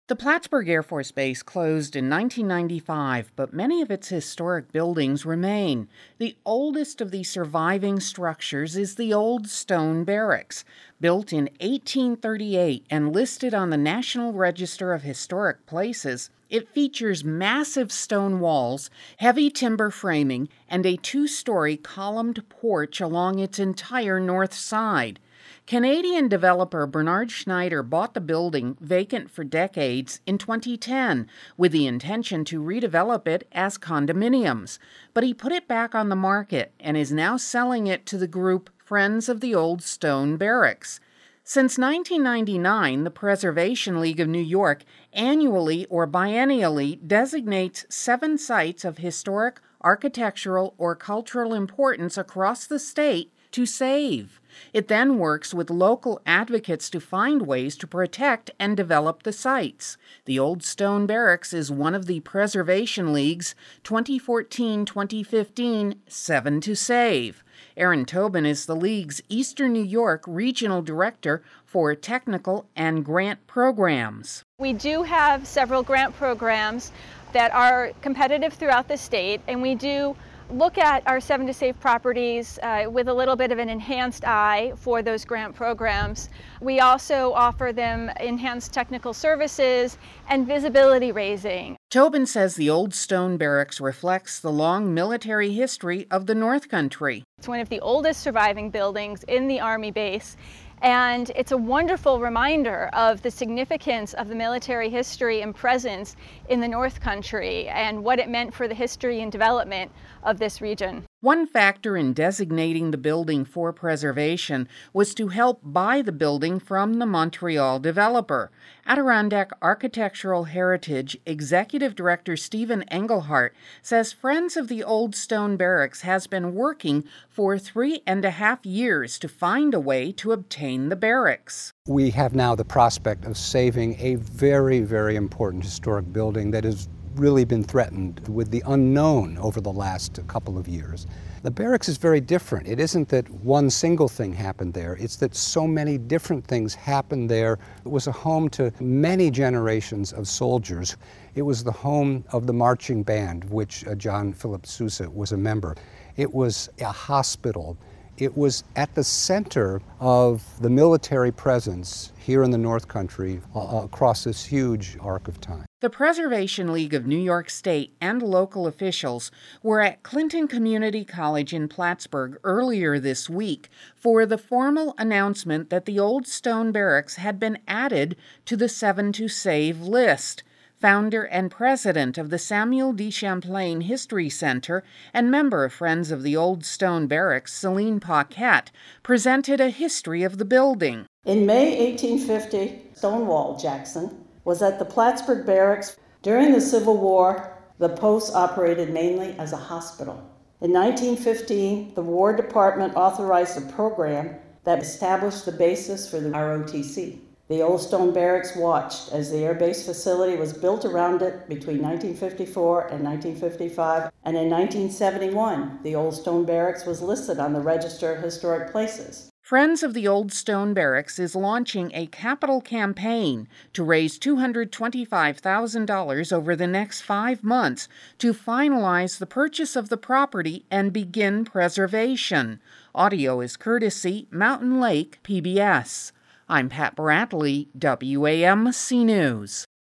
The Plattsburgh Air Force Base closed in 1995, but many of its historic buildings remain. The oldest of these surviving structures is the Old Stone Barracks. Built in 1838 and listed on the National Register of Historic Places, it features massive stone walls, heavy timber framing, and a two-story columned porch along its entire north side. Canadian developer Bernard Schneider bought the building, vacant for decades, in 2010 with the intention to redevelop it as condominiums. But he put it back on the market and is now selling it to the group Friends of the Old Stone Barracks. Since 1999, the Preservation League of New York annually or biennially designates 7 sites of historic, architectural, or cultural importance across the state to save. It then works with local advocates to find ways to protect and develop the sites. The Old Stone Barracks is one of the Preservation League's 2014-2015 7 to Save. Erin Tobin is the League's Eastern New York Regional Director for Technical and Grant Programs. We do have several grant programs that are competitive throughout the state, and we do look at our 7 to Save properties with a little bit of an enhanced eye for those grant programs. We also offer them enhanced technical services and visibility raising. Tobin says the Old Stone Barracks reflects the long military history of the North Country. It's one of the oldest surviving buildings in the Army base, and it's a wonderful reminder of the significance of the military history and presence in the North Country and what it meant for the history and development of this region. One factor in designating the building for preservation was to help buy the building from the Montreal developer. Adirondack Architectural Heritage Executive Director Stephen Engelhardt says Friends of the Old Stone Barracks has been working for 3.5 years to find a way to obtain the barracks. We have now the prospect of saving a very, very important historic building that has really been threatened with the unknown over the last couple of years. The barracks is very different. It isn't that one single thing happened there, it's that so many different things happened there. It was a home to many generations of soldiers. It was the home of the marching band, which John Philip Sousa was a member. It was a hospital. It was at the center of the military presence here in the North Country across this huge arc of time. The Preservation League of New York State and local officials were at Clinton Community College in Plattsburgh earlier this week for the formal announcement that the Old Stone Barracks had been added to the 7 to Save list. Founder and president of the Samuel D. Champlain History Center and member of Friends of the Old Stone Barracks, Celine Paquette, presented a history of the building. In May 1850, Stonewall Jackson was at the Plattsburgh Barracks. During the Civil War, the post operated mainly as a hospital. In 1915, the War Department authorized a program that established the basis for the ROTC. The Old Stone Barracks watched as the Air Base facility was built around it between 1954 and 1955, and in 1971, the Old Stone Barracks was listed on the Register of Historic Places. Friends of the Old Stone Barracks is launching a capital campaign to raise $225,000 over the next 5 months to finalize the purchase of the property and begin preservation. Audio is courtesy Mountain Lake PBS. I'm Pat Bradley, WAMC News.